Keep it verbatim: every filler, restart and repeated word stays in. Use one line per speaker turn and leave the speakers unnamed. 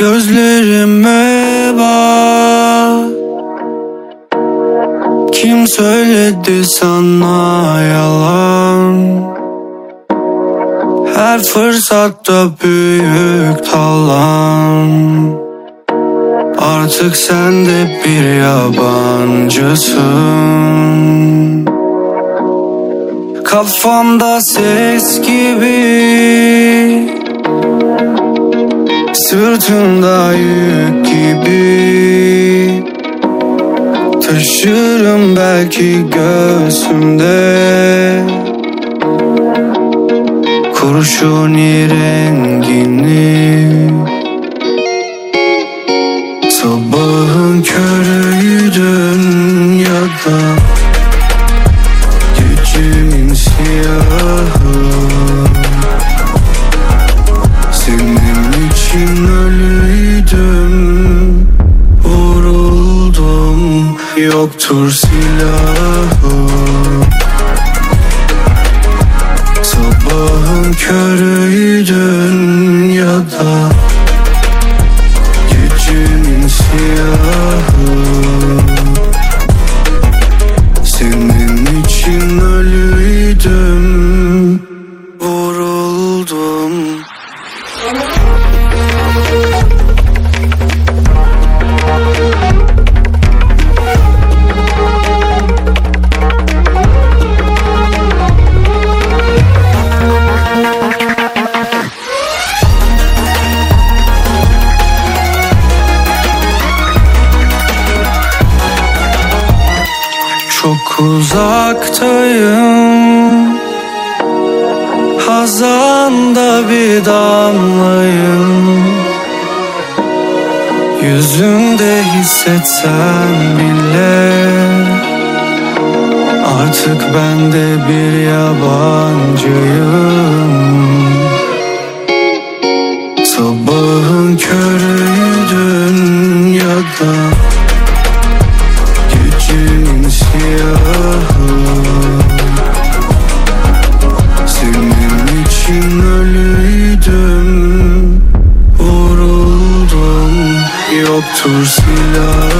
Gözlerime bak, kim söyledi sana yalan? Her fırsatta büyük talan. Artık sen de bir yabancısın. Kafamda ses gibi, sırtımda yük gibi. Taşırım belki göğsümde kurşuni rengini. Sabahın körüydün ya da gecenin siyahı. Senin için ölüydüm, vuruldum, yoktur silahı. Sabahın körüydün ya da gecenin siyahı. Senin için ölüydüm, vuruldum. Çok uzaktayım, hazanda bir damlayım. Yüzünde hissetsem bile artık ben de bir yabancıyım. Sabahın körüydün ya da gecenin siyahı. Senin için ölüydüm, vuruldum, yoktur silah.